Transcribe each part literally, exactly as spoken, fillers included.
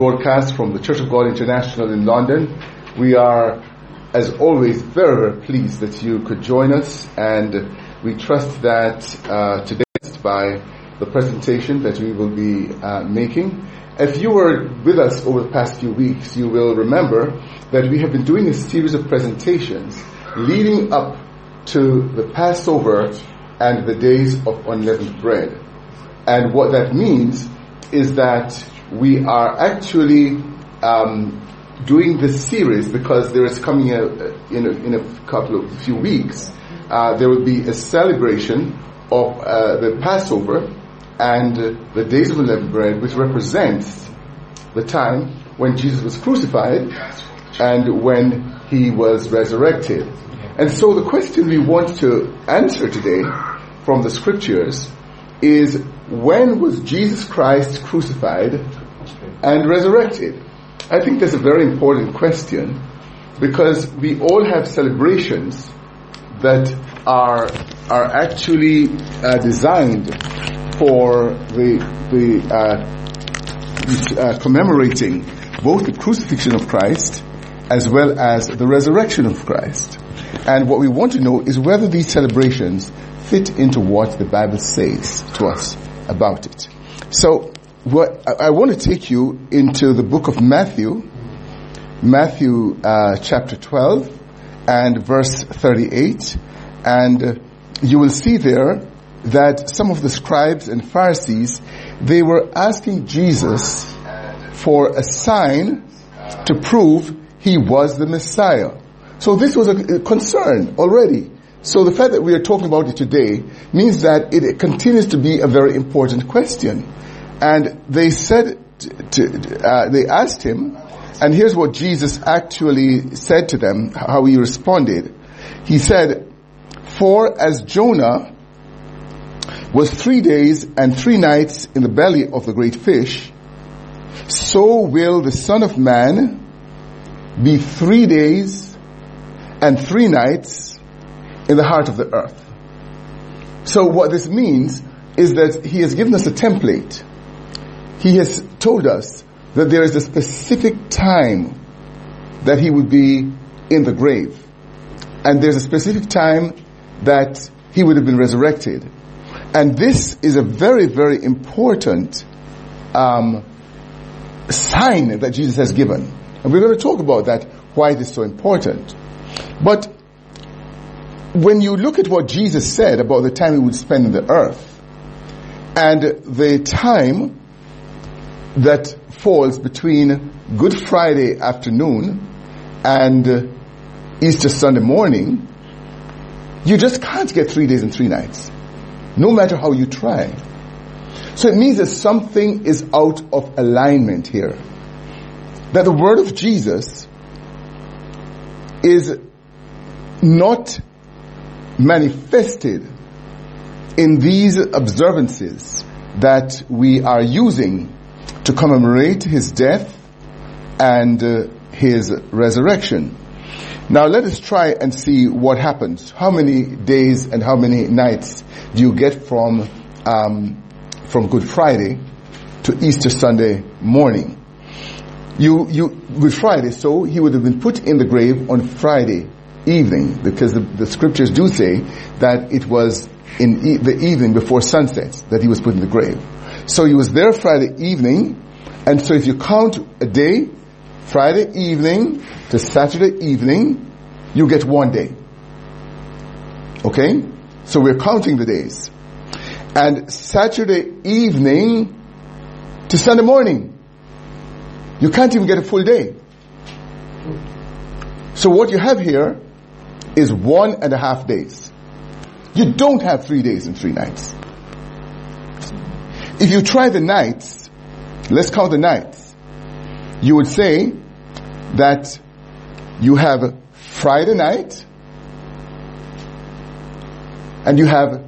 Broadcast from the Church of God International in London. We are, as always, very, very pleased that you could join us, and we trust that uh, today, by the presentation that we will be uh, making. If you were with us over the past few weeks, you will remember that we have been doing a series of presentations leading up to the Passover and the days of unleavened bread. And what that means is that we are actually um, doing this series because there is coming a, in, a, in a couple of few weeks, uh, there will be a celebration of uh, the Passover and uh, the days of unleavened bread, which represents the time when Jesus was crucified and when he was resurrected. And so the question we want to answer today from the scriptures is, when was Jesus Christ crucified and resurrected? I think that's a very important question, because we all have celebrations that are are actually uh, designed for the the uh, uh, commemorating both the crucifixion of Christ as well as the resurrection of Christ. And what we want to know is whether these celebrations fit into what the Bible says to us about it. So, what I, I want to take you into the book of Matthew, Matthew uh, chapter twelve and verse thirty-eight, and uh, you will see there that some of the scribes and Pharisees, they were asking Jesus for a sign to prove he was the Messiah. So this was a concern already. So the fact that we are talking about it today means that it continues to be a very important question. And they said, to, uh, they asked him, and here's what Jesus actually said to them, how he responded. He said, "For as Jonah was three days and three nights in the belly of the great fish, so will the Son of Man be three days and three nights in the heart of the earth." So what this means is that he has given us a template. He has told us that there is a specific time that he would be in the grave. And there's a specific time that he would have been resurrected. And this is a very, very important um, sign that Jesus has given. And we're going to talk about that, why it is so important. But when you look at what Jesus said about the time he would spend on the earth and the time that falls between Good Friday afternoon and Easter Sunday morning, you just can't get three days and three nights, no matter how you try. So it means that something is out of alignment here. That the word of Jesus is not manifested in these observances that we are using to commemorate his death and uh, his resurrection. Now let us try and see what happens. How many days and how many nights do you get from um, from Good Friday to Easter Sunday morning? You, you, Good Friday, so he would have been put in the grave on Friday evening, because the, the scriptures do say that it was in e- the evening before sunset that he was put in the grave. So he was there Friday evening, and so if you count a day, Friday evening to Saturday evening, you get one day. Okay? So we're counting the days. And Saturday evening to Sunday morning, you can't even get a full day. So what you have here is one and a half days. You don't have three days and three nights. If you try the nights, let's count the nights, you would say that you have Friday night and you have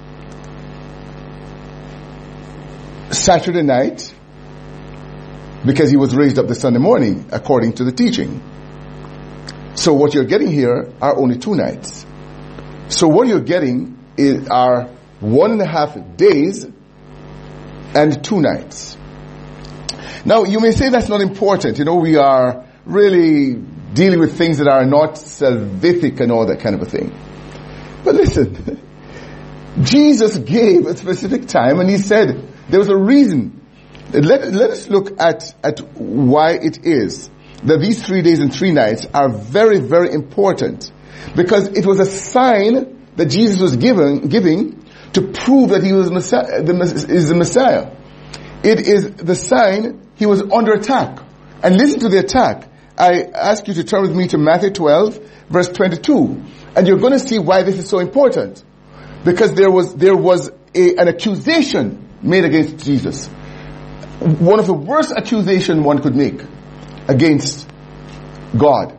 Saturday night, because he was raised up the Sunday morning according to the teaching. So what you're getting here are only two nights. So what you're getting is, are one and a half days and two nights. Now, you may say that's not important. You know, we are really dealing with things that are not salvific and all that kind of a thing. But listen, Jesus gave a specific time and he said there was a reason. Let, let us look at, at why it is that these three days and three nights are very, very important. Because it was a sign that Jesus was given, giving to prove that he was Messiah, the, is the Messiah. It is the sign he was under attack. And listen to the attack. I ask you to turn with me to Matthew twelve, verse twenty-two. And you're going to see why this is so important. Because there was, there was a, an accusation made against Jesus. One of the worst accusations one could make against God.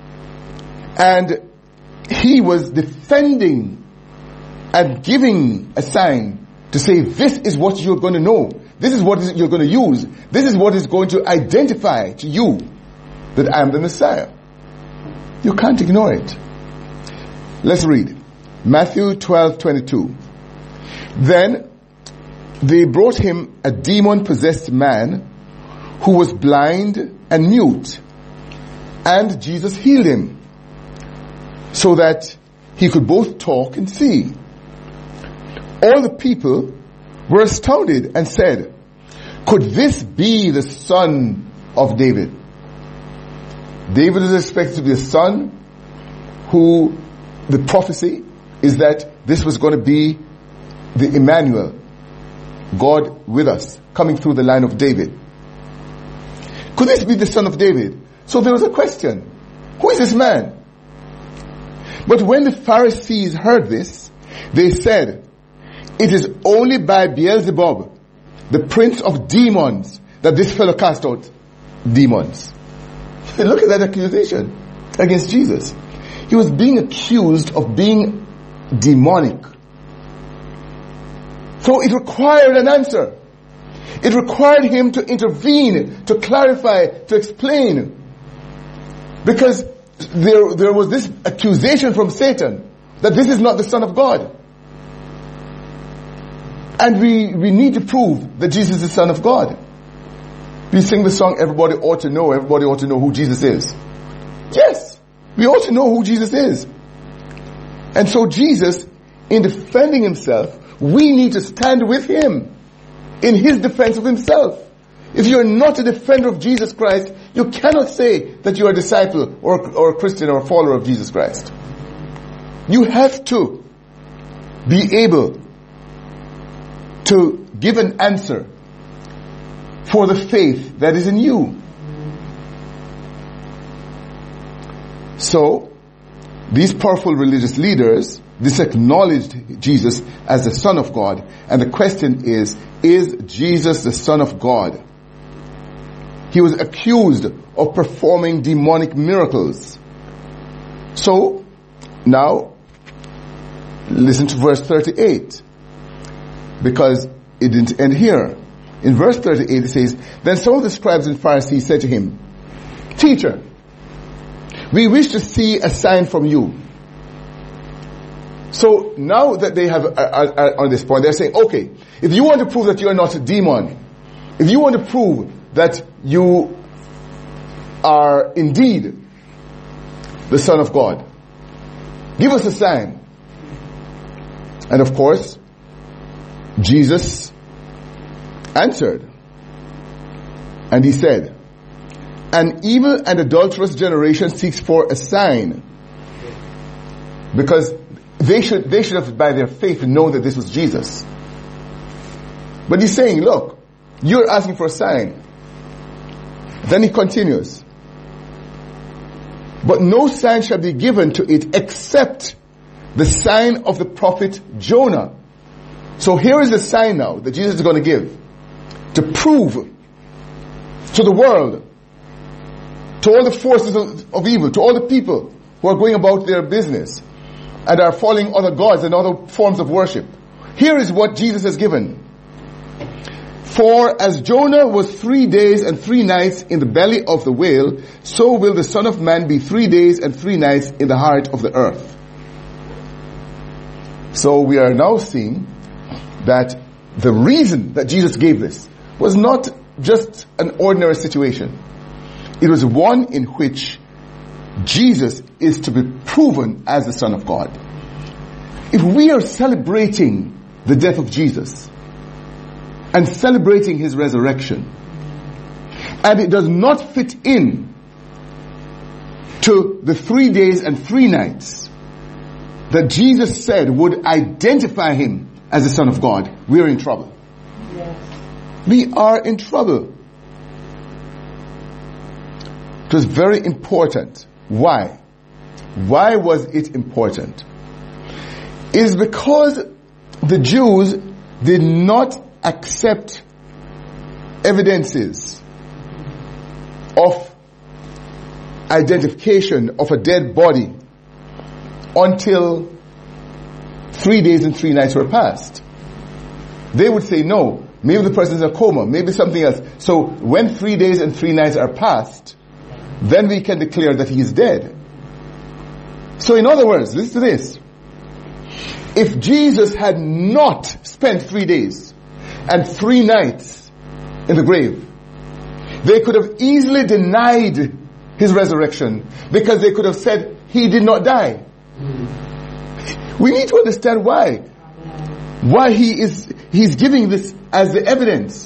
And he was defending and giving a sign to say, this is what you're going to know. This is what you're going to use. This is what is going to identify to you that I am the Messiah. You can't ignore it. Let's read. Matthew twelve twenty-two. Then they brought him a demon-possessed man who was blind and mute. And Jesus healed him so that he could both talk and see. All the people were astounded and said, could this be the son of David? David is expected to be a son who the prophecy is that this was going to be the Emmanuel, God with us, coming through the line of David. Could this be the son of David? So there was a question. Who is this man? But when the Pharisees heard this, they said, it is only by Beelzebub, the prince of demons, that this fellow cast out demons. Look at that accusation against Jesus. He was being accused of being demonic. So it required an answer. It required him to intervene, to clarify, to explain. Because there, there was this accusation from Satan that this is not the Son of God. And we, we need to prove that Jesus is the Son of God. We sing the song, everybody ought to know, everybody ought to know who Jesus is. Yes, we ought to know who Jesus is. And so Jesus, in defending himself, we need to stand with him in his defense of himself. If you're not a defender of Jesus Christ, you cannot say that you're a disciple or, or a Christian or a follower of Jesus Christ. You have to be able to give an answer for the faith that is in you. So, these powerful religious leaders, this acknowledged Jesus as the Son of God. And the question is, is Jesus the Son of God? He was accused of performing demonic miracles. So, now, listen to verse thirty-eight. Because it didn't end here. In verse thirty-eight it says, then some of the scribes and Pharisees said to him, Teacher, we wish to see a sign from you. So now that they have, uh, uh, on this point, they're saying, okay, if you want to prove that you are not a demon, if you want to prove that you are indeed the Son of God, give us a sign. And of course, Jesus answered, and he said, an evil and adulterous generation seeks for a sign. Because they should, they should have by their faith known that this was Jesus. But he's saying, look, you're asking for a sign. Then he continues, but no sign shall be given to it except the sign of the prophet Jonah. So here is the sign now that Jesus is going to give to prove to the world, to all the forces of, of evil, to all the people who are going about their business and are following other gods and other forms of worship. Here is what Jesus has given. For as Jonah was three days and three nights in the belly of the whale, so will the Son of Man be three days and three nights in the heart of the earth. So we are now seeing that the reason that Jesus gave this was not just an ordinary situation. It was one in which Jesus is to be proven as the Son of God. If we are celebrating the death of Jesus and celebrating his resurrection, and it does not fit in to the three days and three nights that Jesus said would identify him as the Son of God, we are in trouble. Yes. We are in trouble. It was very important. Why? Why was it important? It is because the Jews did not accept evidences of identification of a dead body until three days and three nights were passed. They would say, no, maybe the person is in a coma, maybe something else. So when three days and three nights are passed, then we can declare that he is dead. So in other words, listen to this. If Jesus had not spent three days and three nights in the grave, they could have easily denied his resurrection because they could have said he did not die. We need to understand why. Why he is, he's giving this as the evidence.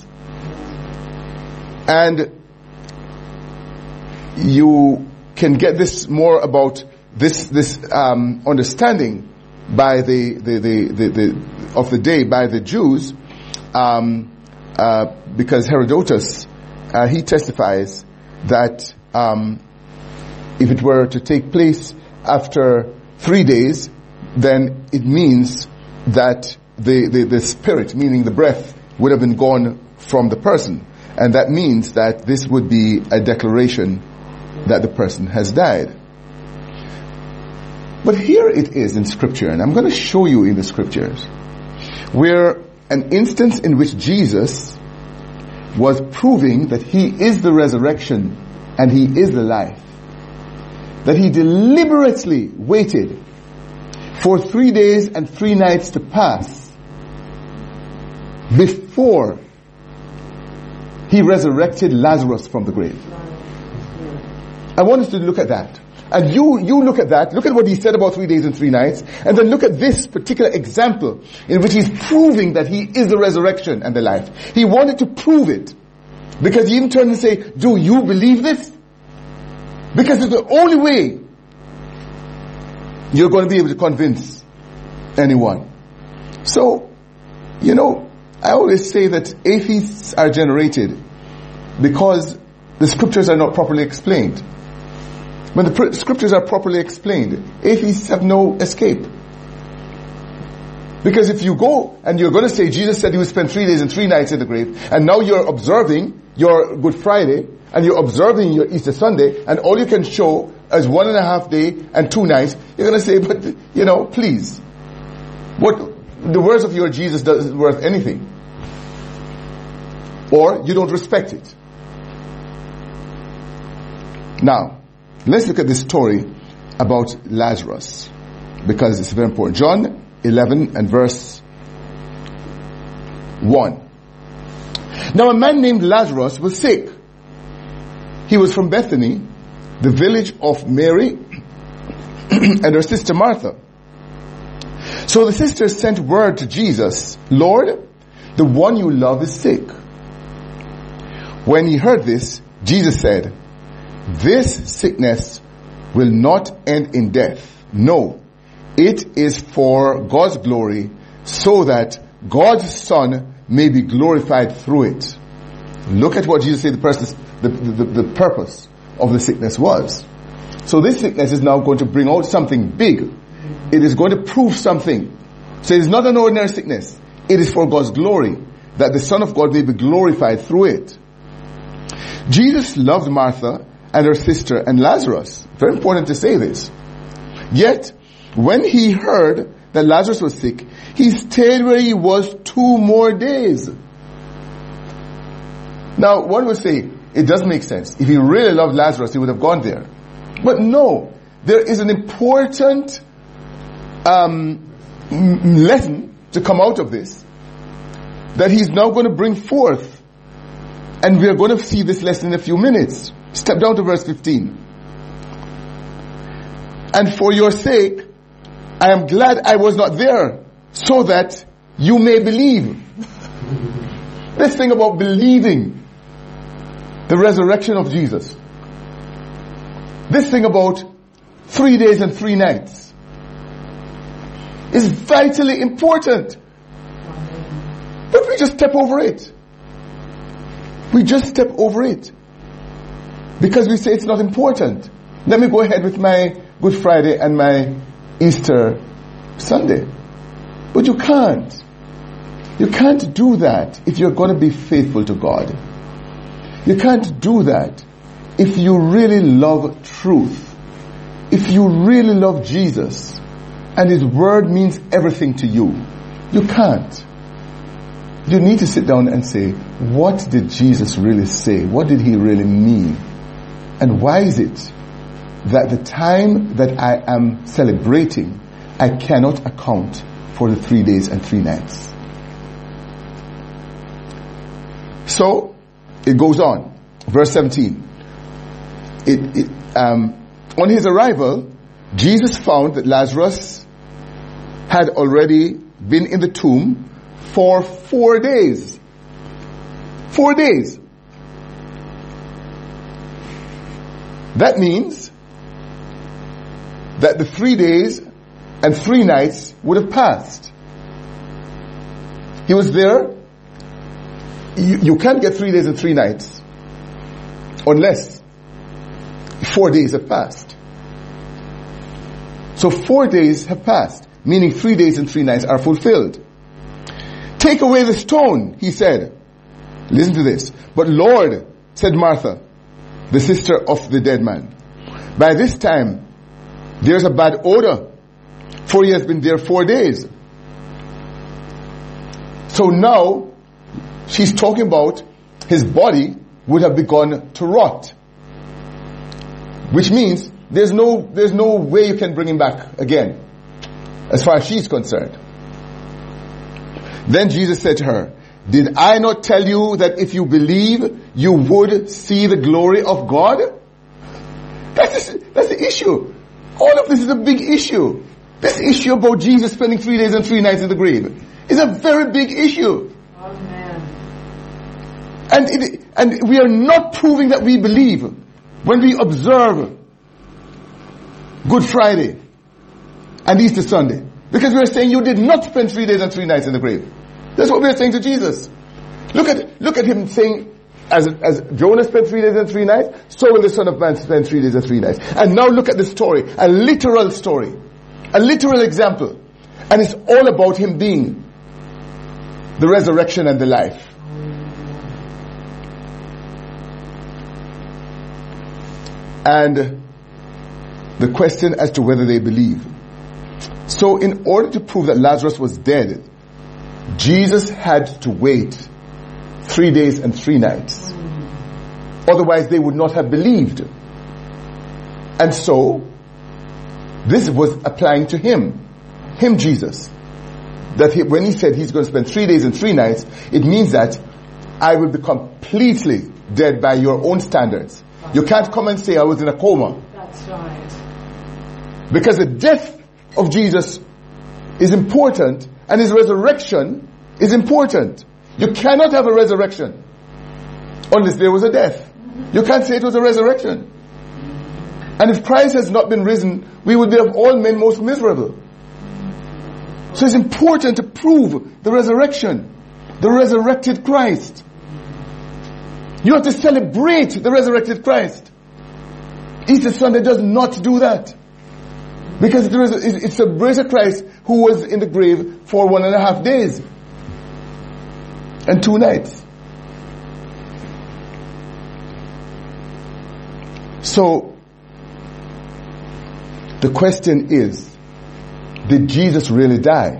And you can get this more about this, this, um, understanding by the, the, the, the, the, of the day by the Jews, um, uh, because Herodotus, uh, he testifies that, um, if it were to take place after three days, then it means that the, the, the spirit, meaning the breath, would have been gone from the person. And that means that this would be a declaration that the person has died. But here it is in Scripture, and I'm going to show you in the Scriptures, where an instance in which Jesus was proving that he is the resurrection and he is the life, that he deliberately waited for three days and three nights to pass before he resurrected Lazarus from the grave. I want us to look at that. And you, you look at that, look at what he said about three days and three nights, and then look at this particular example in which he's proving that he is the resurrection and the life. He wanted to prove it, because he even turned and say, do you believe this? Because it's the only way you're going to be able to convince anyone. So, you know, I always say that atheists are generated because the scriptures are not properly explained. When the pr- scriptures are properly explained, atheists have no escape. Because if you go and you're going to say Jesus said he would spend three days and three nights in the grave, and now you're observing your Good Friday, and you're observing your Easter Sunday, and all you can show as one and a half day and two nights, you're going to say, but, you know, please, what, the words of your Jesus doesn't worth anything. Or you don't respect it. Now, let's look at this story about Lazarus, because it's very important. John eleven and verse one. Now a man named Lazarus was sick. He was from Bethany, the village of Mary and her sister Martha. So the sisters sent word to Jesus, Lord, the one you love is sick. When he heard this, Jesus said, this sickness will not end in death. No, it is for God's glory, so that God's Son may be glorified through it. Look at what Jesus said the, purpose, the, the, the purpose of the sickness was. So this sickness is now going to bring out something big. It is going to prove something. So it is not an ordinary sickness. It is for God's glory, that the Son of God may be glorified through it. Jesus loved Martha and her sister and Lazarus. Very important to say this. Yet, when he heard that Lazarus was sick, he stayed where he was two more days. Now, one would say, it does make sense. If he really loved Lazarus, he would have gone there. But no, there is an important um, lesson to come out of this, that he's now going to bring forth And we are going to see this lesson in a few minutes. Step down to verse fifteen. And for your sake, I am glad I was not there, so that you may believe. This thing about believing the resurrection of Jesus. This thing about three days and three nights is vitally important. But we just step over it. We just step over it. Because we say it's not important. Let me go ahead with my Good Friday and my Easter Sunday. But you can't. You can't do that if you're going to be faithful to God. You can't do that if you really love truth. If you really love Jesus and His Word means everything to you. You can't. You need to sit down and say, what did Jesus really say? What did He really mean? And why is it that the time that I am celebrating, I cannot account for the three days and three nights? So, it goes on. Verse seventeen. It, it, um, on his arrival, Jesus found that Lazarus had already been in the tomb for four days. Four days. That means that the three days and three nights would have passed. He was there. You, you can't get three days and three nights unless four days have passed. So four days have passed, meaning three days and three nights are fulfilled. Take away the stone, he said. Listen to this. But Lord, said Martha, the sister of the dead man, by this time there's a bad odor, for he has been there four days. So now she's talking about his body would have begun to rot, which means there's no there's no way you can bring him back again, as far as she's concerned. Then Jesus said to her, did I not tell you that if you believe, you would see the glory of God? That's the, that's the issue. All of this is a big issue. This issue about Jesus spending three days and three nights in the grave is a very big issue. Amen. And it, and we are not proving that we believe when we observe Good Friday and Easter Sunday, because we are saying you did not spend three days and three nights in the grave. That's what we are saying to Jesus. Look at look at him saying, as as Jonah spent three days and three nights, so will the Son of Man spend three days and three nights. And now look at the story, a literal story, a literal example, and it's all about him being the resurrection and the life. And the question as to whether they believe. So in order to prove that Lazarus was dead, Jesus had to wait three days and three nights. Otherwise they would not have believed. And so, this was applying to him. Him, Jesus. That he, when he said he's going to spend three days and three nights, it means that I will be completely dead by your own standards. You can't come and say I was in a coma. That's right. Because the death of Jesus is important and his resurrection is important. You cannot have a resurrection unless there was a death. You can't say it was a resurrection. And if Christ has not been risen, we would be of all men most miserable. So it's important to prove the resurrection, the resurrected Christ. You have to celebrate the resurrected Christ. Easter Sunday does not do that. Because it celebrates a Christ who was in the grave for one and a half days and two nights. So, the question is, did Jesus really die?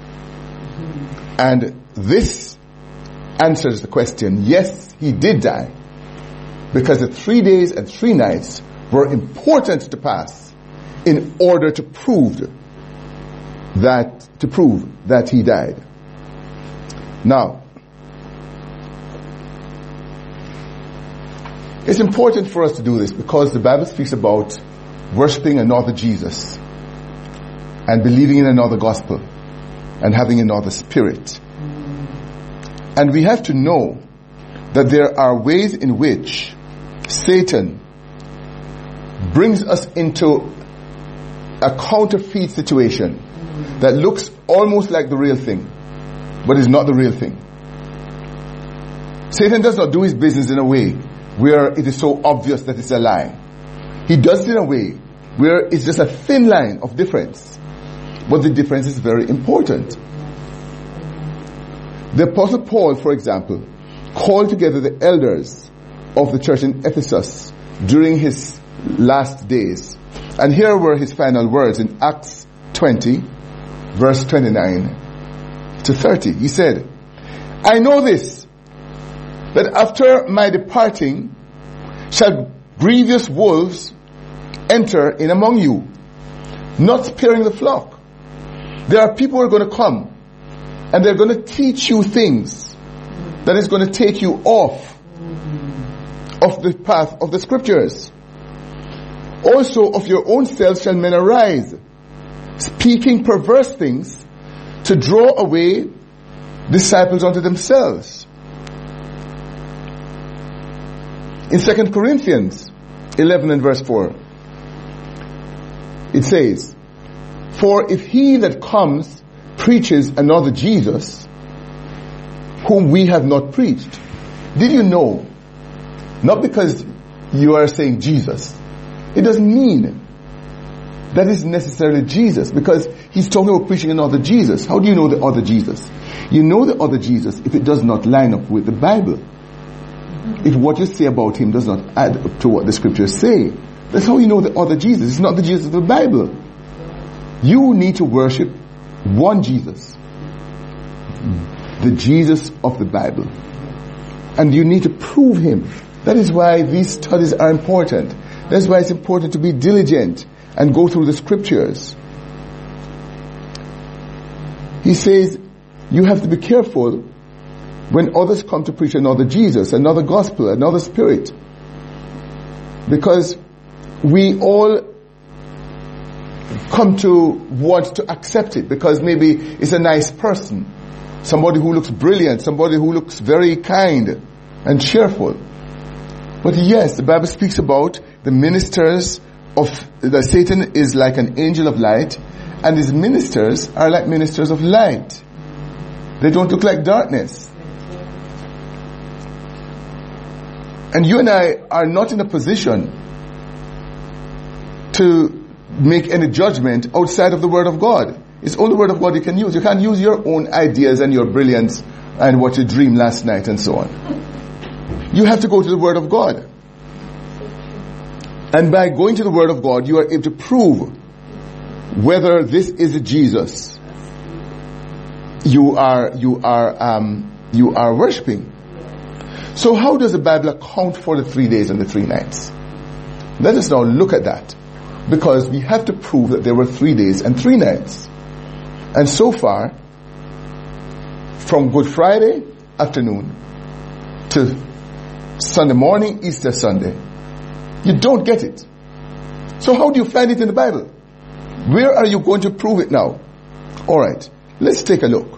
And this answers the question, yes, he did die. Because the three days and three nights were important to pass in order to prove that, to prove that he died. Now, It's important for us to do this because the Bible speaks about worshipping another Jesus and believing in another gospel and having another spirit. And we have to know that there are ways in which Satan brings us into a counterfeit situation that looks almost like the real thing, but is not the real thing. Satan does not do his business in a way where it is so obvious that it's a lie. He does it in a way where it's just a thin line of difference, but the difference is very important. The Apostle Paul, for example, called together the elders of the church in Ephesus during his last days. And here were his final words in Acts twenty, verse twenty-nine to thirty. He said, I know this, that after my departing shall grievous wolves enter in among you, not sparing the flock. There are people who are going to come and they're going to teach you things that is going to take you off of the path of the scriptures. Also of your own selves shall men arise, speaking perverse things to draw away disciples unto themselves. In Second Corinthians eleven and verse four, it says, for if he that comes preaches another Jesus, whom we have not preached. Did you know, not because you are saying Jesus, it doesn't mean that is necessarily Jesus, because he's talking about preaching another Jesus. How do you know the other Jesus? You know the other Jesus if it does not line up with the Bible. If what you say about him does not add up to what the scriptures say. That's how you know the other Jesus. It's not the Jesus of the Bible. You need to worship one Jesus. The Jesus of the Bible. And you need to prove him. That is why these studies are important. That's why it's important to be diligent and go through the scriptures. He says, you have to be careful when others come to preach another Jesus, another gospel, another spirit. Because we all come to want to accept it because maybe it's a nice person, somebody who looks brilliant, somebody who looks very kind and cheerful. But yes, the Bible speaks about the ministers of the Satan is like an angel of light, and his ministers are like ministers of light. They don't look like darkness. And you and I are not in a position to make any judgment outside of the Word of God. It's only the Word of God you can use. You can't use your own ideas and your brilliance and what you dreamed last night and so on. You have to go to the Word of God. And by going to the Word of God, you are able to prove whether this is Jesus you are you are um, you are worshiping. So how does the Bible account for the three days and the three nights? Let us now look at that, because we have to prove that there were three days and three nights. And so far, from Good Friday afternoon to Sunday morning, Easter Sunday, you don't get it. So how do you find it in the Bible? Where are you going to prove it now? Alright, let's take a look.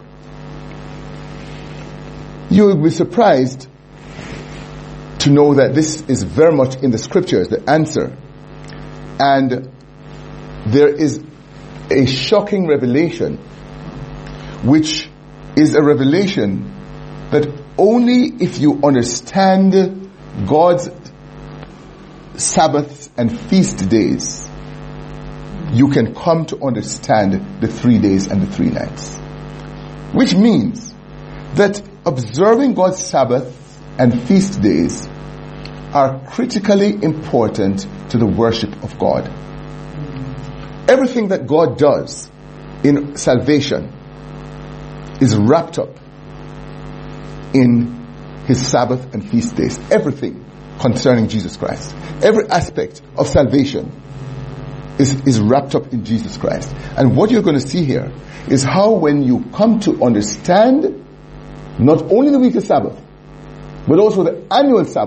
You will be surprised to know that this is very much in the scriptures, the answer. And there is a shocking revelation, which is a revelation that only if you understand God's Sabbaths and feast days, you can come to understand the three days and the three nights. Which means that observing God's Sabbath and feast days are critically important to the worship of God. Everything that God does in salvation is wrapped up in his Sabbath and feast days. Everything concerning Jesus Christ. Every aspect of salvation is, is wrapped up in Jesus Christ. And what you're going to see here is how when you come to understand not only the weekly Sabbath, but also the annual Sabbaths,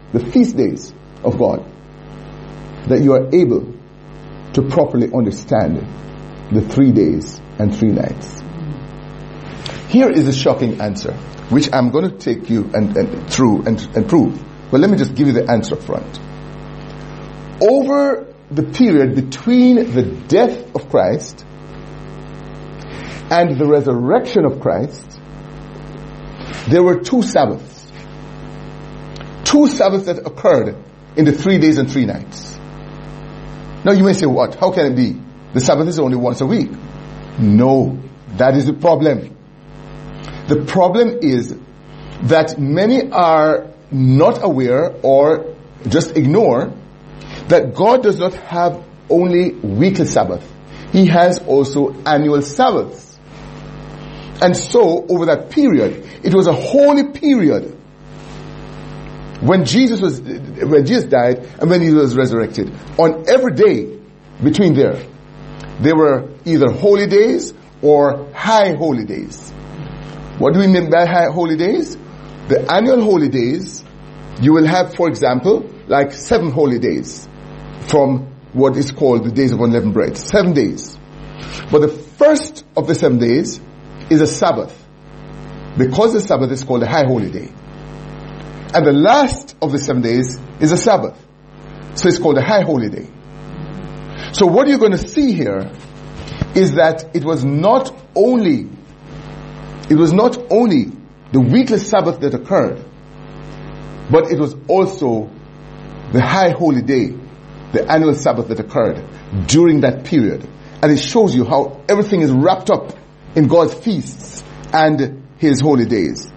the feast days of God, that you are able to properly understand the three days and three nights. Here is a shocking answer, which I'm going to take you and, and through and, and prove. But let me just give you the answer up front. Over the period between the death of Christ and the resurrection of Christ, there were two Sabbaths. Two Sabbaths that occurred in the three days and three nights. Now you may say, what? How can it be? The Sabbath is only once a week. No, that is the problem. The problem is that many are not aware or just ignore that God does not have only weekly Sabbath. He has also annual Sabbaths. And so, over that period, it was a holy period when Jesus was, when Jesus died and when he was resurrected. On every day between there, there were either holy days or high holy days. What do we mean by high holy days? The annual holy days, you will have, for example, like seven holy days from what is called the days of unleavened bread. Seven days. But the first of the seven days is a Sabbath, because the Sabbath is called a high holy day. And the last of the seven days is a Sabbath, so it's called a high holy day. So what you're going to see here is that it was not only it was not only the weekly Sabbath that occurred, but it was also the high holy day, the annual Sabbath that occurred during that period. And it shows you how everything is wrapped up in God's feasts and His holy days.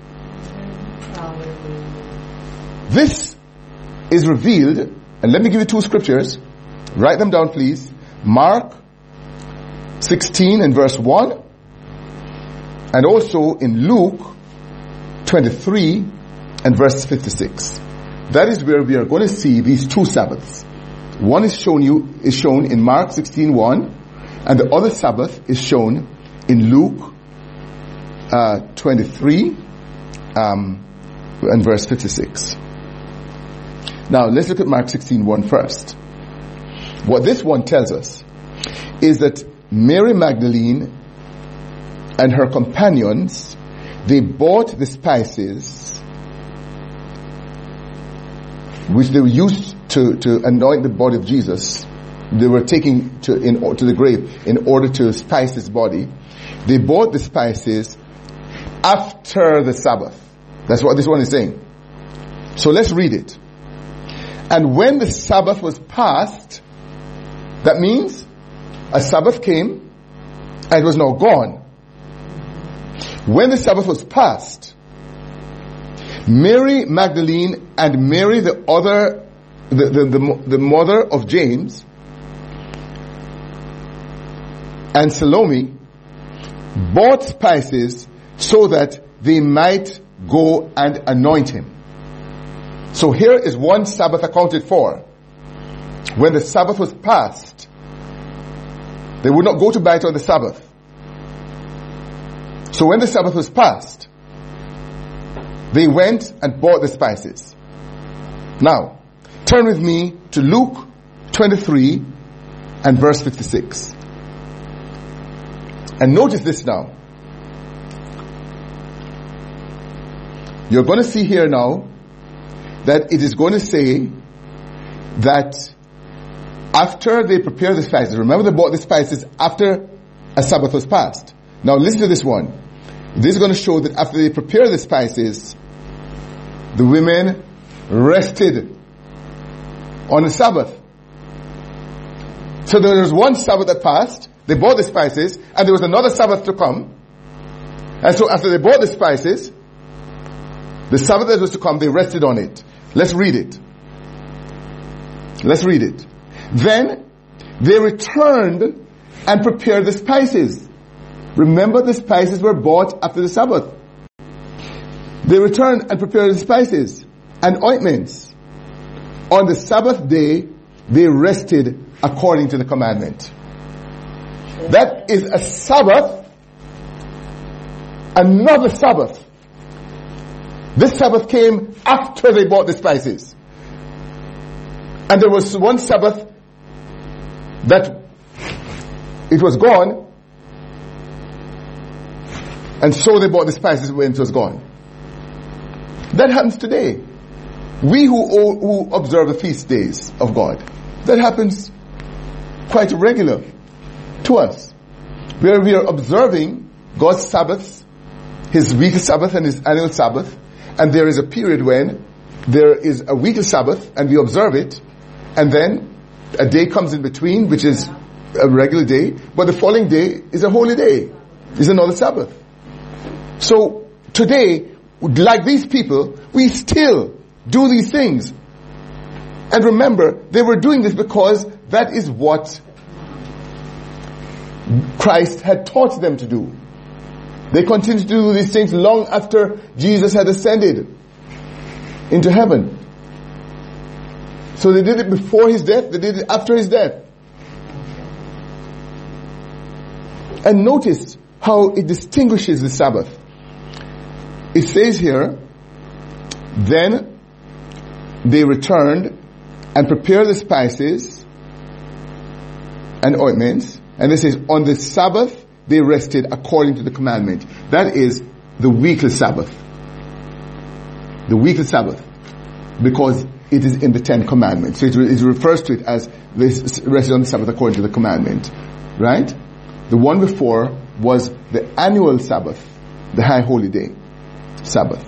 This is revealed, and let me give you two scriptures. Write them down, please. Mark sixteen and verse one, and also in Luke twenty-three and verse fifty-six. That is where we are going to see these two Sabbaths. One is shown you is shown in Mark sixteen one, and the other Sabbath is shown in Luke uh, twenty-three um, and verse fifty-six. Now let's look at Mark sixteen one first. What this one tells us is that Mary Magdalene and her companions, they bought the spices which they used to, to anoint the body of Jesus. They were taking to in to the grave in order to spice his body. They bought the spices after the Sabbath. That's what this one is saying. So let's read it. And when the Sabbath was passed, that means a Sabbath came and it was now gone. When the Sabbath was passed, Mary Magdalene and Mary the other, the, the, the, the mother of James, and Salome bought spices so that they might go and anoint him. So here is one Sabbath accounted for. When the Sabbath was passed, they would not go to buy it on the Sabbath. So when the Sabbath was passed, they went and bought the spices. Now, turn with me to Luke twenty-three and verse fifty-six. And notice this now. You're going to see here now that it is going to say that after they prepare the spices, remember they bought the spices after a Sabbath was passed. Now listen to this one. This is going to show that after they prepare the spices, the women rested on the Sabbath. So there was one Sabbath that passed, they bought the spices, and there was another Sabbath to come. And so after they bought the spices, the Sabbath that was to come, they rested on it. Let's read it. Let's read it. Then they returned and prepared the spices. Remember, the spices were bought after the Sabbath. They returned and prepared the spices and ointments. On the Sabbath day, they rested according to the commandment. That is a Sabbath, another Sabbath. This Sabbath came after they bought the spices. And there was one Sabbath that it was gone, and so they bought the spices when it was gone. That happens today. We who, who observe the feast days of God, that happens quite regular to us, where we are observing God's Sabbaths, His weekly Sabbath and His annual Sabbath, and there is a period when there is a weekly Sabbath and we observe it, and then a day comes in between, which is a regular day, but the following day is a holy day, is another Sabbath. So today, like these people, we still do these things. And remember, they were doing this because that is what Christ had taught them to do. They continued to do these things long after Jesus had ascended into heaven. So they did it before His death, they did it after His death. And notice how it distinguishes the Sabbath. It says here, then they returned and prepared the spices and ointments. And it says, on the Sabbath they rested according to the commandment. That is the weekly Sabbath. The weekly Sabbath. Because it is in the Ten Commandments. So it, it refers to it as this rested on the Sabbath according to the commandment. Right? The one before was the annual Sabbath, the high holy day Sabbath.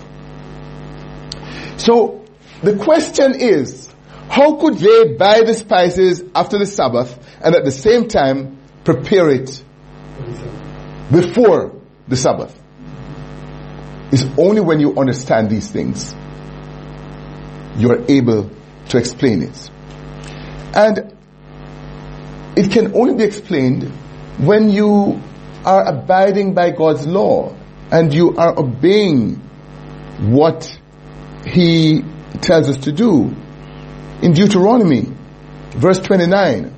So the question is, how could they buy the spices after the Sabbath and at the same time prepare it before the Sabbath? It's only when you understand these things you're able to explain it. And it can only be explained when you are abiding by God's law and you are obeying what He tells us to do. In Deuteronomy, verse twenty-nine,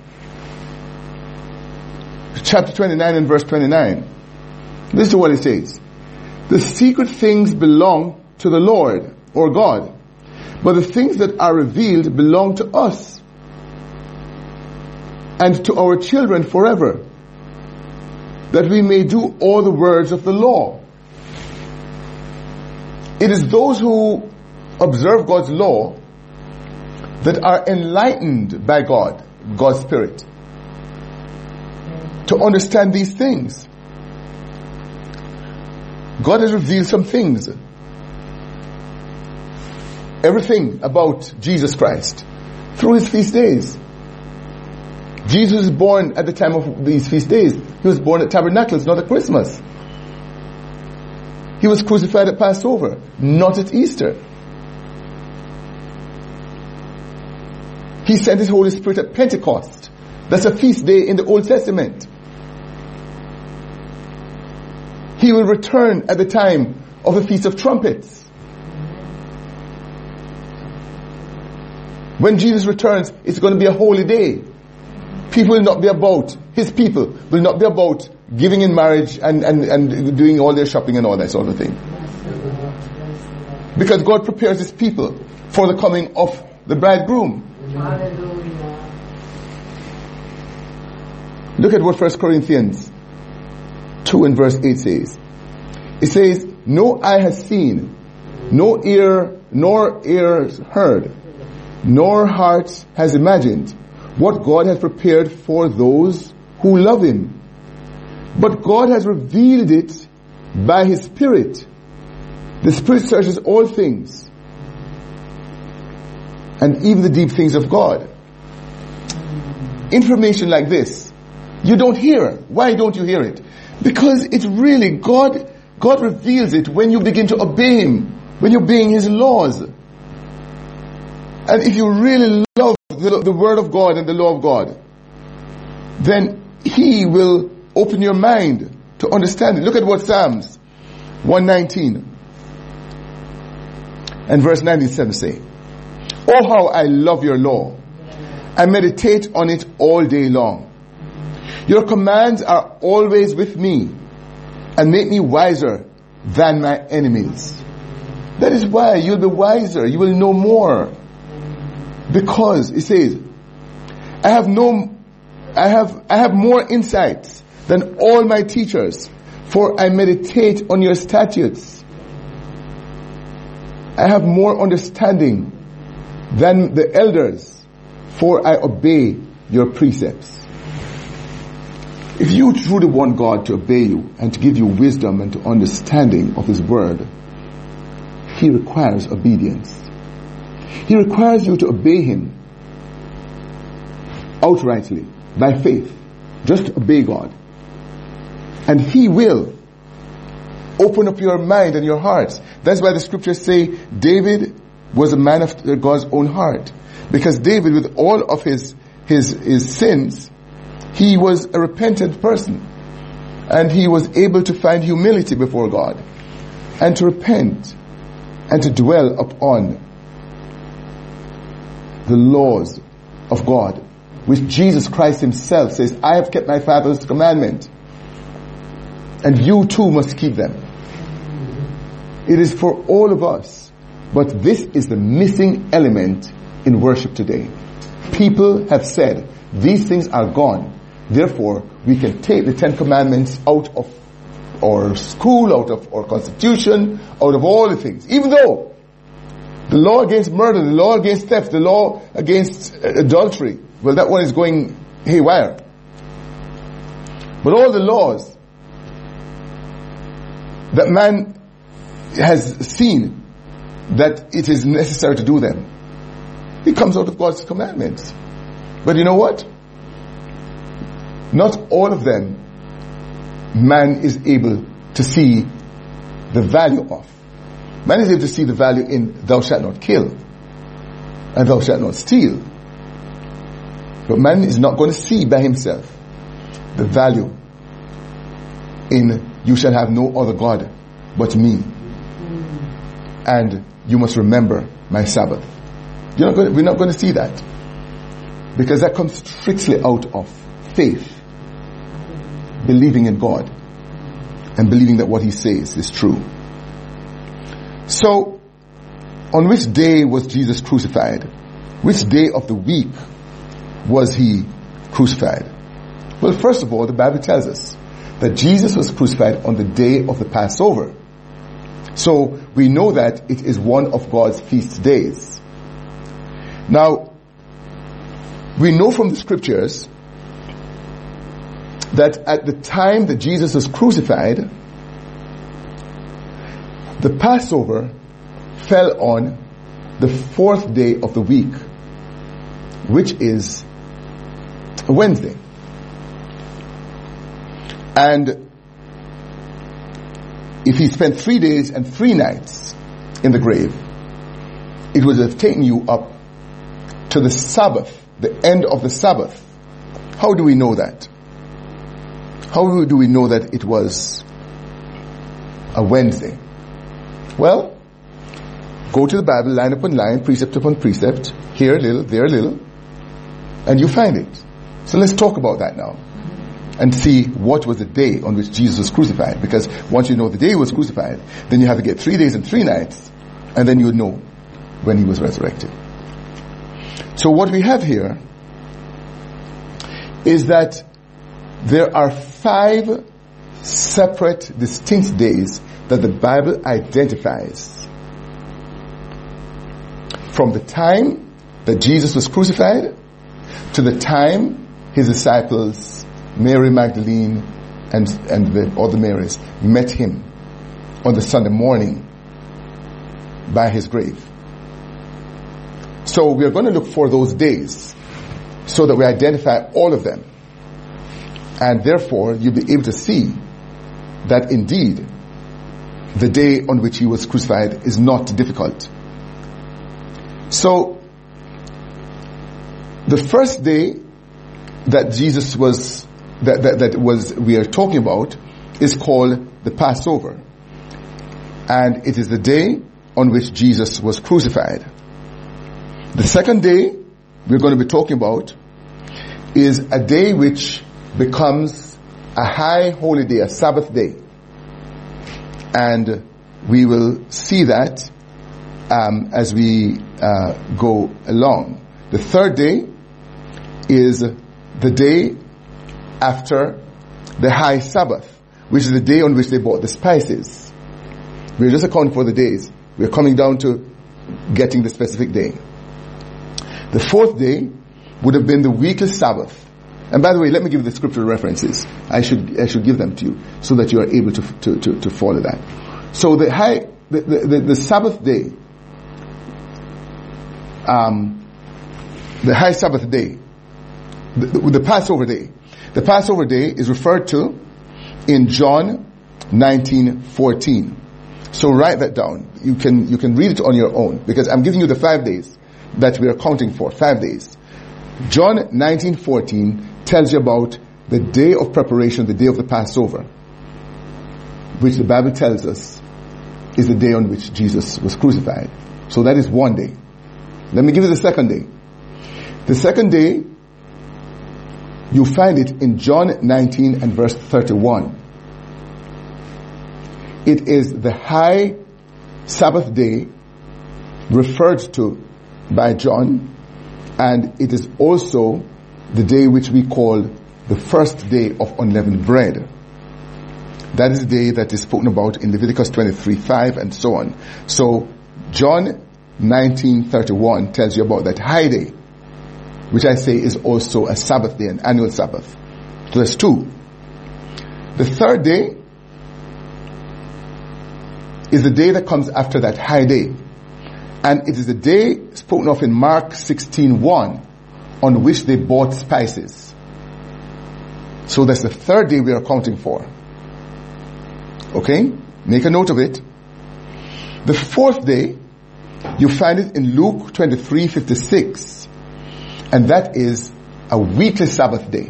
chapter twenty-nine and verse twenty-nine, listen to what it says. The secret things belong to the Lord, or God, but the things that are revealed belong to us and to our children forever, that we may do all the words of the law. It is those who observe God's law that are enlightened by God, God's Spirit, to understand these things. God has revealed some things. Everything about Jesus Christ through His feast days. Jesus was born at the time of these feast days. He was born at Tabernacles, not at Christmas. He was crucified at Passover, not at Easter. He sent His Holy Spirit at Pentecost. That's a feast day in the Old Testament. He will return at the time of the Feast of Trumpets. When Jesus returns, it's going to be a holy day. People will not be about, His people will not be about giving in marriage and, and, and doing all their shopping and all that sort of thing. Because God prepares His people for the coming of the bridegroom. Hallelujah. Look at what First Corinthians two and verse eight says. It says, no eye has seen, no ear, nor ears heard, nor heart has imagined what God has prepared for those who love Him. But God has revealed it by His Spirit. The Spirit searches all things, and even the deep things of God. Information like this, you don't hear. Why don't you hear it? Because it's really, God, God reveals it when you begin to obey Him, when you're obeying His laws. And if you really love the, the Word of God and the law of God, then He will open your mind to understand it. Look at what Psalms one nineteen and verse ninety-seven say. Oh, how I love your law. I meditate on it all day long. Your commands are always with me and make me wiser than my enemies. That is why you'll be wiser. You will know more. Because it says, I have no, I have, I have more insights than all my teachers, for I meditate on your statutes. I have more understanding than the elders, for I obey your precepts. If you truly want God to obey you and to give you wisdom and to understanding of His word, He requires obedience. He requires you to obey Him outrightly, by faith. Just obey God. And He will open up your mind and your hearts. That's why the scriptures say David was a man after God's own heart. Because David, with all of his, his, his sins, he was a repentant person. And he was able to find humility before God. And to repent. And to dwell upon the laws of God, which Jesus Christ Himself says, I have kept my Father's commandment, and you too must keep them. It is for all of us, but this is the missing element in worship today. People have said, these things are gone, therefore we can take the Ten Commandments out of our school, out of our constitution, out of all the things, even though the law against murder, the law against theft, the law against adultery, well, that one is going haywire. But all the laws that man has seen that it is necessary to do them, it comes out of God's commandments. But you know what? Not all of them man is able to see the value of. Man is able to see the value in thou shalt not kill and thou shalt not steal. But man is not going to see by himself the value in you shall have no other God but me. And you must remember my Sabbath. You're not going to, we're not going to see that. Because that comes strictly out of faith. Believing in God. And believing that what He says is true. So, on which day was Jesus crucified? Which day of the week was He crucified? Well, first of all, the Bible tells us that Jesus was crucified on the day of the Passover. So, we know that it is one of God's feast days. Now, we know from the scriptures that at the time that Jesus was crucified, the Passover fell on the fourth day of the week, which is a Wednesday. And if He spent three days and three nights in the grave, it would have taken you up to the Sabbath, the end of the Sabbath. How do we know that? How do we know that it was a Wednesday? Well, go to the Bible, line upon line, precept upon precept, here a little, there a little, and you find it. So let's talk about that now and see what was the day on which Jesus was crucified. Because once you know the day He was crucified, then you have to get three days and three nights, and then you know when He was resurrected. So what we have here is that there are five separate, distinct days that the Bible identifies. From the time that Jesus was crucified to the time His disciples, Mary Magdalene and, and the other Marys, met Him on the Sunday morning by His grave. So we are going to look for those days so that we identify all of them. And therefore, you'll be able to see that indeed the day on which He was crucified is not difficult. So, the first day that Jesus was, that, that, that was, we are talking about, is called the Passover. And it is the day on which Jesus was crucified. The second day we're going to be talking about is a day which becomes a high holy day, a Sabbath day. And we will see that um, as we uh, go along. The third day is the day after the high Sabbath, which is the day on which they bought the spices. We're just accounting for the days. We're coming down to getting the specific day. The fourth day would have been the weekly Sabbath. And by the way, let me give you the scriptural references. I should I should give them to you so that you are able to to, to, to follow that. So the high the, the, the, the Sabbath day, um, the high Sabbath day, the, the, the Passover day. The Passover day is referred to in John nineteen fourteen. So write that down. You can you can read it on your own because I'm giving you the five days that we are counting for. Five days. John nineteen fourteen tells you about the day of preparation, the day of the Passover, which the Bible tells us is the day on which Jesus was crucified. So that is one day. Let me give you the second day. The second day, you find it in John nineteen and verse thirty-one. It is the high Sabbath day referred to by John, and it is also the day which we call the first day of unleavened bread. That is the day that is spoken about in Leviticus twenty-three five and so on. So John nineteen thirty-one tells you about that high day, which I say is also a Sabbath day, an annual Sabbath. So that's two. The third day is the day that comes after that high day. And it is the day spoken of in Mark sixteen one on which they bought spices. So that's the third day we are accounting for. Okay? Make a note of it. The fourth day, you find it in Luke twenty-three fifty-six. And that is a weekly Sabbath day.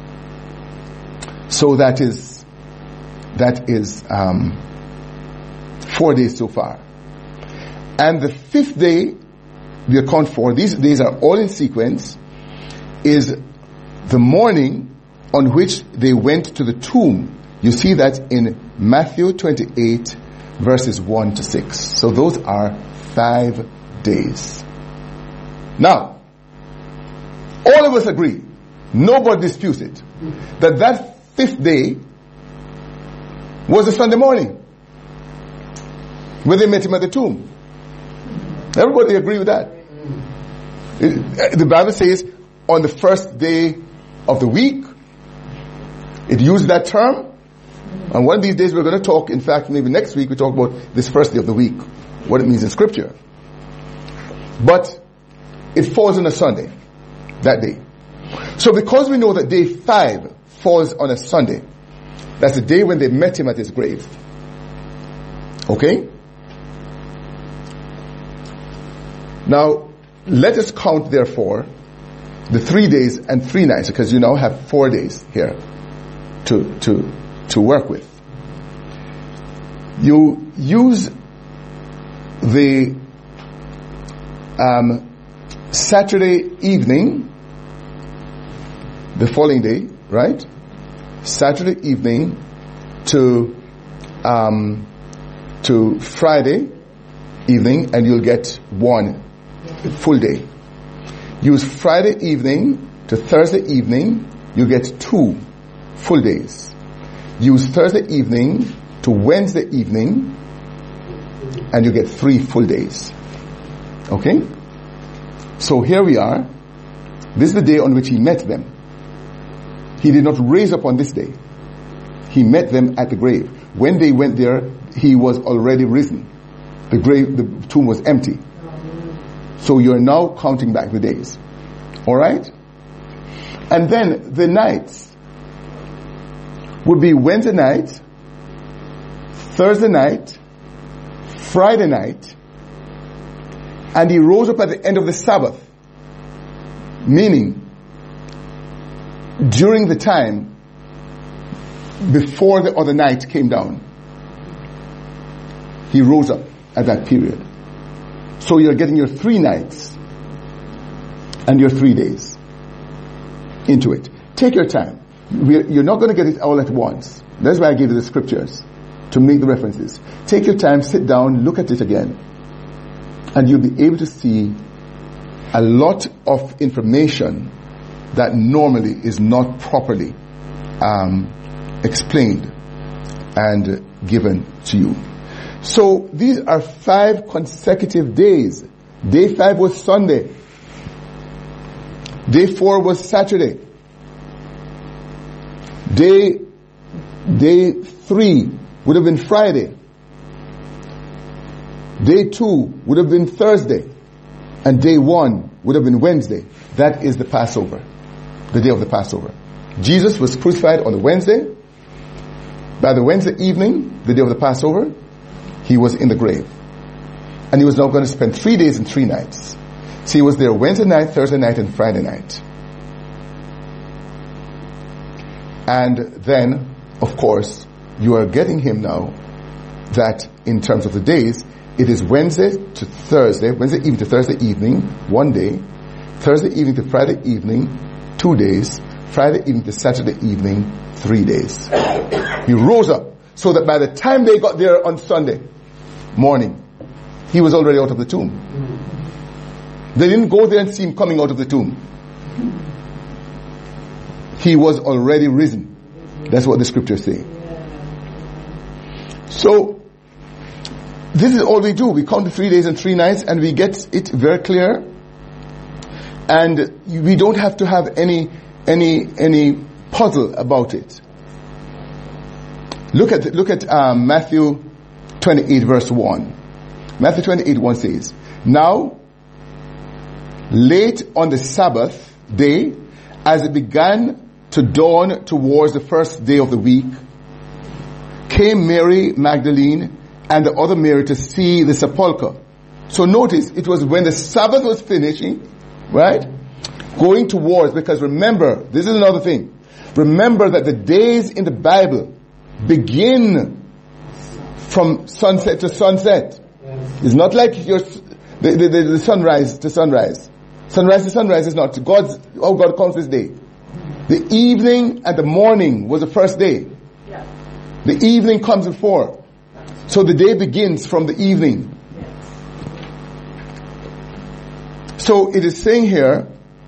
So that is, that is, um, four days so far. And the fifth day we account for, these days are all in sequence, is the morning on which they went to the tomb. You see that in Matthew twenty-eight verses one to six. So those are five days. Now, all of us agree, nobody disputes it, that that fifth day was a Sunday morning when they met him at the tomb. Everybody agree with that? It, the Bible says on the first day of the week, it used that term. And one of these days we're going to talk, in fact, maybe next week we talk about this first day of the week, what it means in Scripture. But it falls on a Sunday, that day. So because we know that day five falls on a Sunday, that's the day when they met him at his grave. Okay? Now, let us count, therefore, the three days and three nights, because you now have four days here to to to work with. You use the um, Saturday evening, the following day, right? Saturday evening to um, to Friday evening, and you'll get one full day. Use Friday evening to Thursday evening, you get two full days. Use Thursday evening to Wednesday evening, and you get three full days. Okay? So here we are. This is the day on which he met them. He did not raise up on this day. He met them at the grave. When they went there, he was already risen. The grave, the tomb was empty. So you're now counting back the days. Alright? And then the nights would be Wednesday night, Thursday night, Friday night, and he rose up at the end of the Sabbath. Meaning, during the time before the other night came down, he rose up at that period. So you're getting your three nights and your three days into it. Take your time. You're not going to get it all at once. That's why I gave you the scriptures, to make the references. Take your time, sit down, look at it again, and you'll be able to see a lot of information that normally is not properly um, explained and given to you. So these are five consecutive days. Day five was Sunday. Day four was Saturday. Day, day three would have been Friday. Day two would have been Thursday. And day one would have been Wednesday. That is the Passover. The day of the Passover. Jesus was crucified on the Wednesday. By the Wednesday evening, the day of the Passover, he was in the grave. And he was now going to spend three days and three nights. So he was there Wednesday night, Thursday night, and Friday night. And then, of course, you are getting him now that in terms of the days, it is Wednesday to Thursday, Wednesday evening to Thursday evening, one day. Thursday evening to Friday evening, two days. Friday evening to Saturday evening, three days. He rose up so that by the time they got there on Sunday morning, he was already out of the tomb. They didn't go there and see him coming out of the tomb. He was already risen. That's what the scriptures say. So, this is all we do. We count the three days and three nights and we get it very clear. And we don't have to have any, any, any puzzle about it. Look at, look at um, Matthew twenty-eight verse one. Matthew twenty-eight one says, "Now, late on the Sabbath day, as it began to dawn towards the first day of the week, came Mary Magdalene and the other Mary to see the sepulchre." So notice, it was when the Sabbath was finishing, right? Going towards, because remember, this is another thing. Remember that the days in the Bible begin from sunset to sunset. It's not like your the, the, the, the sunrise to sunrise. Sunrise to sunrise is not God's. Oh, God counts this day. The evening and the morning was the first day. Yeah. The evening comes before. So the day begins from the evening. So it is saying here,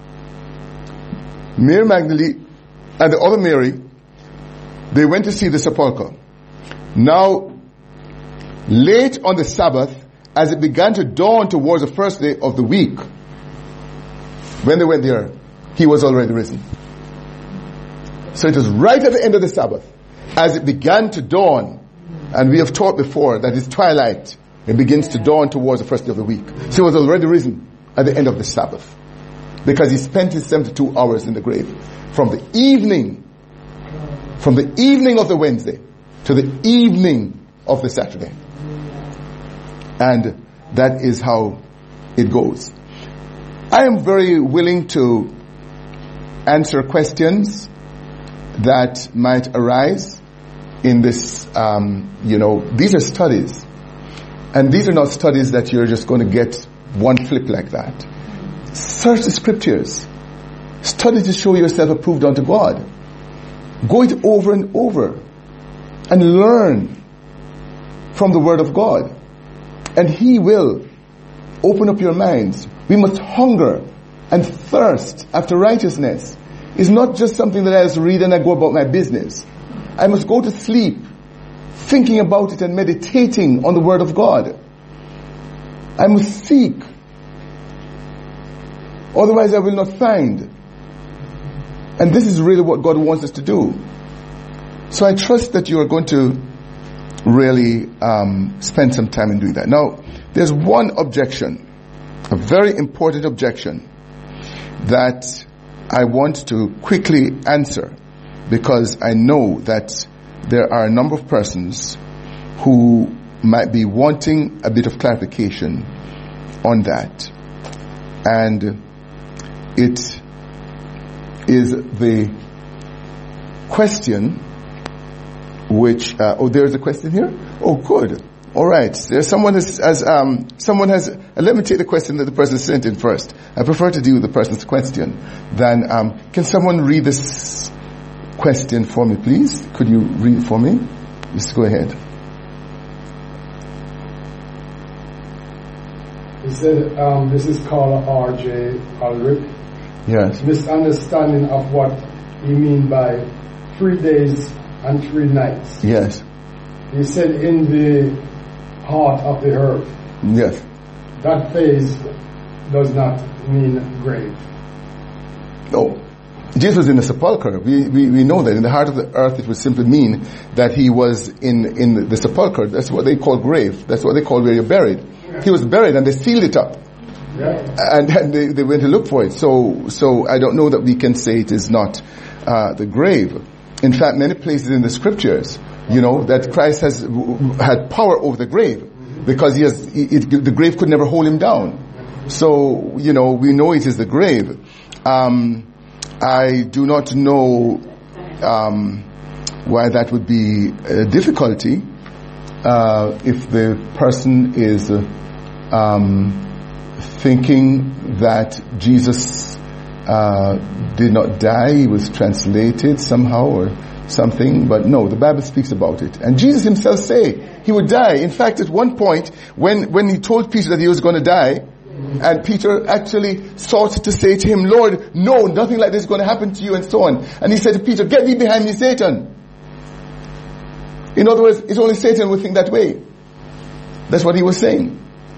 Mary Magdalene and the other Mary, they went to see the sepulchre. Now, late on the Sabbath, as it began to dawn towards the first day of the week, when they went there, he was already risen. So it was right at the end of the Sabbath, as it began to dawn, and we have taught before that it's twilight, it begins to dawn towards the first day of the week. So he was already risen at the end of the Sabbath, because he spent his seventy-two hours in the grave. From the evening, from the evening of the Wednesday to the evening of the Saturday. And that is how it goes. I am very willing to answer questions that might arise in this, um, you know, these are studies. And these are not studies that you're just going to get one flip like that. Search the scriptures. Study to show yourself approved unto God. Go it over and over and learn from the Word of God. And He will open up your minds. We must hunger and thirst after righteousness. It's not just something that I just read and I go about my business. I must go to sleep thinking about it and meditating on the Word of God. I must seek. Otherwise I will not find. And this is really what God wants us to do. So I trust that you are going to really um, spend some time in doing that. Now, there's one objection, a very important objection, that I want to quickly answer, because I know that there are a number of persons who might be wanting a bit of clarification on that. And it is the question which, uh, oh, there's a question here? Oh, good. All right. There's someone has, has um, someone has, uh, let me take the question that the person sent in first. I prefer to deal with the person's question than, um, can someone read this question for me, please? Could you read it for me? Just go ahead. He said, um, this is called R J Ulrich. Yes. Misunderstanding of what he mean by three days and three nights. Yes. He said in the heart of the earth. Yes. That phase does not mean grave. No. Jesus was in the sepulchre. We, we, we know that. In the heart of the earth, it would simply mean that he was in, in the sepulchre. That's what they call grave. That's what they call where you're buried. Yeah. He was buried and they sealed it up. Yeah. And, and they, they went to look for it. So, so I don't know that we can say it is not uh, the grave. In fact, many places in the scriptures, you know, that Christ has had power over the grave because he has, it, the grave could never hold him down. So, you know, we know it is the grave. Um, I do not know um, why that would be a difficulty uh, if the person is uh, um, thinking that Jesus uh, did not die, he was translated somehow or something. But no, the Bible speaks about it. And Jesus himself say he would die. In fact, at one point, when, when he told Peter that he was going to die, and Peter actually sought to say to him, Lord, no, nothing like this is going to happen to you, and so on. And he said to Peter, get thee behind me, Satan. In other words, it's only Satan who would think that way. That's what he was saying.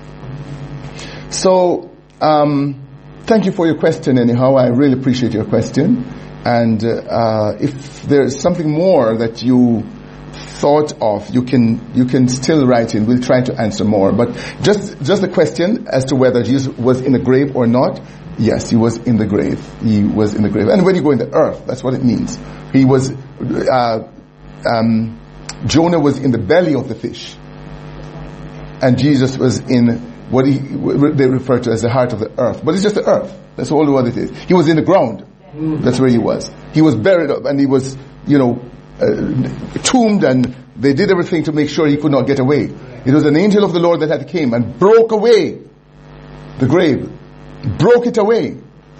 So, um, thank you for your question anyhow. I really appreciate your question. And uh, if there's something more that you thought of, you can you can still write in. We'll try to answer more. But just just the question as to whether Jesus was in the grave or not. Yes, he was in the grave. He was in the grave. And when you go in the earth, that's what it means. He was, uh, um, Jonah was in the belly of the fish. And Jesus was in what he, they refer to as the heart of the earth. But it's just the earth. That's all what it is. He was in the ground. That's where he was. He was buried up and he was, you know, uh, tombed, and they did everything to make sure he could not get away. It was an angel of the Lord that had came and broke away the grave. Broke it away.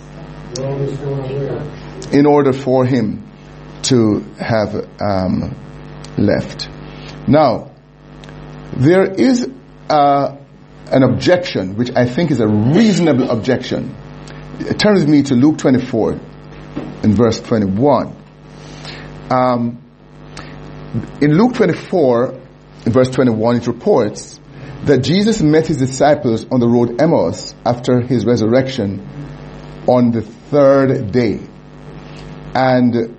In order for him to have um, left. Now, there is uh, an objection, which I think is a reasonable objection. Turn with me to Luke twenty-four in verse twenty-one. Um, in Luke twenty-four, in verse twenty-one, it reports that Jesus met his disciples on the road Emmaus after his resurrection on the third day. And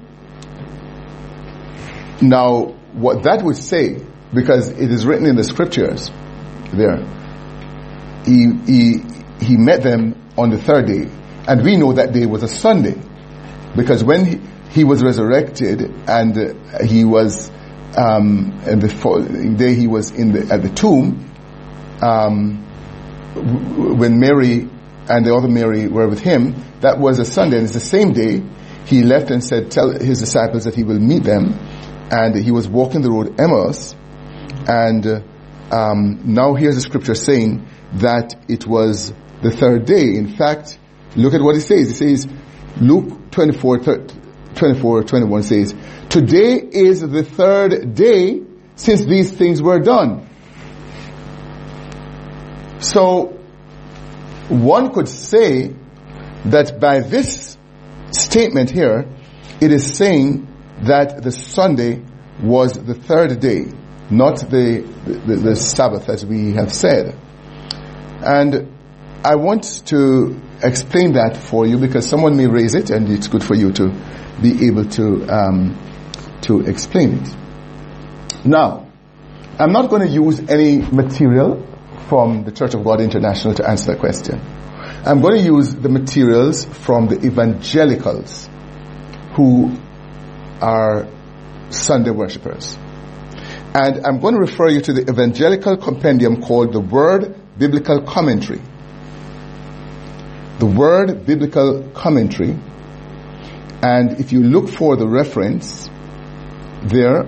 now, what that would say, because it is written in the scriptures there, he, he, he met them on the third day. And we know that day was a Sunday. Because when he, he was resurrected and uh, he was, um, and the following day he was in the, at the tomb, um, w- when Mary and the other Mary were with him, that was a Sunday. And it's the same day he left and said, tell his disciples that he will meet them. And he was walking the road Emmaus. And uh, um, now here's the scripture saying that it was the third day. In fact, look at what it says. It says, Luke twenty-four, twenty-four, twenty-one says, today is the third day since these things were done. So, one could say that by this statement here, it is saying that the Sunday was the third day, not the, the, the Sabbath as we have said. And I want to explain that for you because someone may raise it and it's good for you to be able to um, to explain it. Now, I'm not going to use any material from the Church of God International to answer that question. I'm going to use the materials from the evangelicals who are Sunday worshippers. And I'm going to refer you to the evangelical compendium called the Word Biblical Commentary. The Word Biblical Commentary. And if you look for the reference there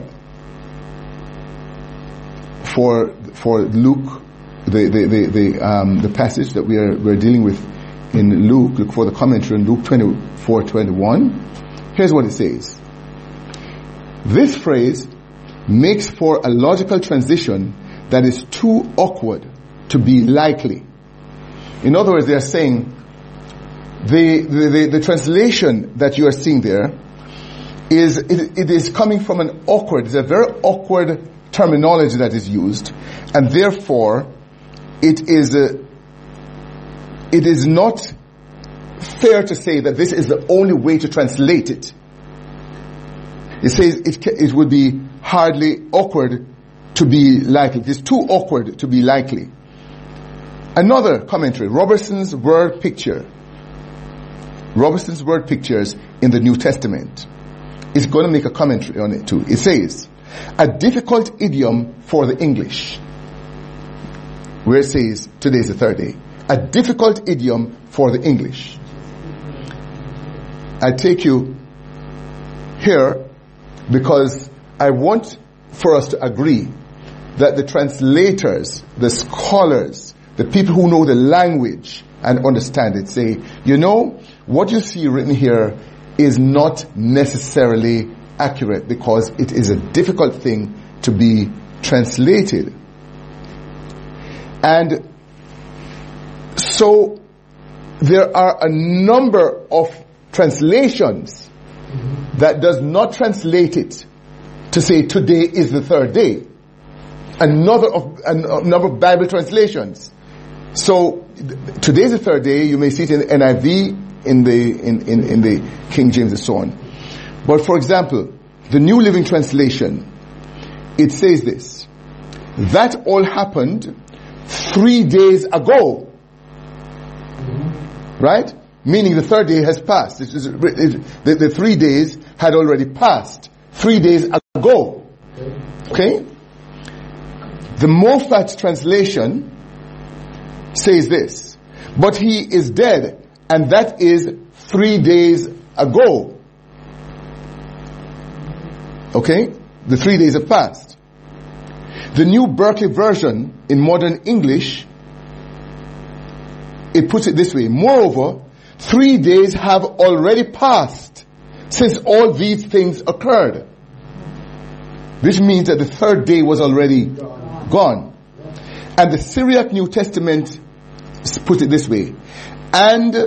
for for Luke, the the the, the, um, the passage that we are we're dealing with in Luke, look for the commentary in Luke twenty-four twenty-one. Here's what it says. This phrase makes for a logical transition that is too awkward to be likely. In other words, they are saying the the, the, the translation that you are seeing there is it, it is coming from an awkward, it's a very awkward terminology that is used, and therefore it is a, it is not fair to say that this is the only way to translate it. It says it it would be hardly awkward to be likely. It is too awkward to be likely. Another commentary, Robertson's Word Picture. Robertson's Word Pictures in the New Testament is going to make a commentary on it too. It says, a difficult idiom for the English. Where it says, today is the third day. A difficult idiom for the English. I take you here because I want for us to agree that the translators, the scholars, the people who know the language and understand it say, you know, what you see written here is not necessarily accurate because it is a difficult thing to be translated. And so there are a number of translations that does not translate it to say today is the third day. Another of a number of Bible translations. So today is the third day. You may see it in the N I V, in the in, in, in the King James, and so on. But for example, the New Living Translation, it says this: that all happened three days ago. Right? Meaning the third day has passed. It is, it, the, the three days had already passed. Three days ago. Okay? The Moffat translation says this: but he is dead, and that is three days ago. Okay? The three days have passed. The New Berkeley Version in Modern English, it puts it this way: moreover, three days have already passed since all these things occurred. Which means that the third day was already gone. And the Syriac New Testament puts it this way: and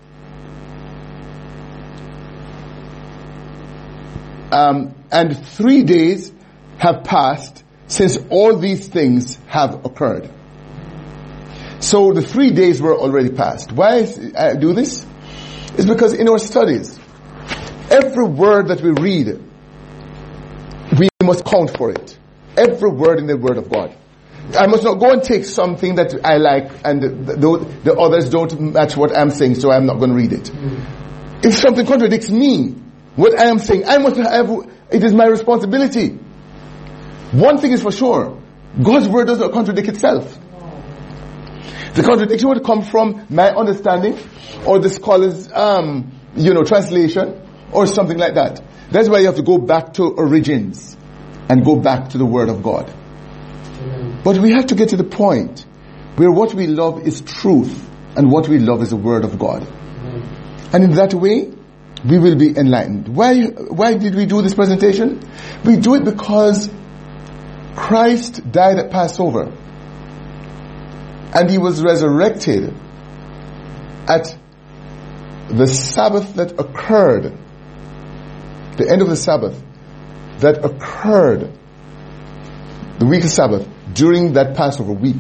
um, and three days have passed since all these things have occurred. So the three days were already passed. Why I do this? It's because in our studies, every word that we read, we must count for it. Every word in the Word of God. I must not go and take something that I like and the, the, the others don't match what I'm saying, so I'm not going to read it. Mm. If something contradicts me, what I am saying, I must have, it is my responsibility. One thing is for sure, God's Word does not contradict itself. The contradiction would come from my understanding or the scholar's, um, you know, translation or something like that. That's why you have to go back to origins and go back to the Word of God. Amen. But we have to get to the point where what we love is truth and what we love is the Word of God. Amen. And in that way, we will be enlightened. Why, why did we do this presentation? We do it because Christ died at Passover. And he was resurrected at the Sabbath that occurred, the end of the Sabbath that occurred, the week of Sabbath, during that Passover week.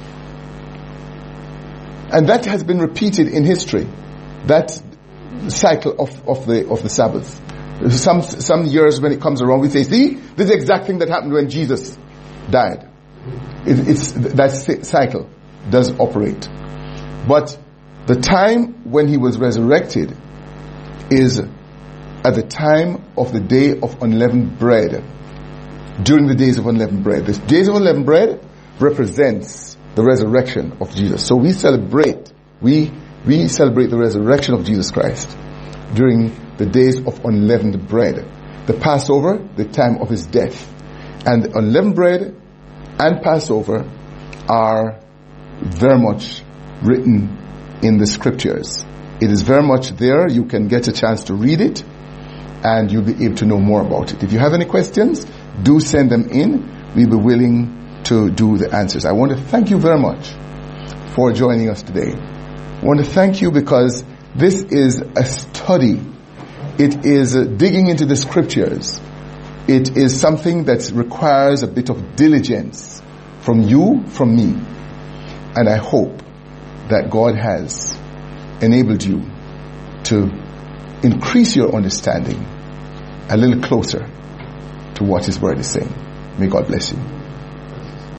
And that has been repeated in history, that cycle of, of the of the Sabbath. Some some years when it comes around, we say, see, this is the exact thing that happened when Jesus died. It, it's that cycle does operate. But the time when he was resurrected is at the time of the day of unleavened bread. During the days of unleavened bread. The days of unleavened bread represents the resurrection of Jesus. So we celebrate, we, we celebrate the resurrection of Jesus Christ during the days of unleavened bread. The Passover, the time of his death. And unleavened bread and Passover are very much written in the scriptures. It is very much there. You can get a chance to read it and you'll be able to know more about it. If you have any questions, do send them in. We'll be willing to do the answers. I want to thank you very much for joining us today. I want to thank you because this is a study. It is uh, digging into the scriptures. It is something that requires a bit of diligence from you, from me. And I hope that God has enabled you to increase your understanding a little closer to what His Word is saying. May God bless you.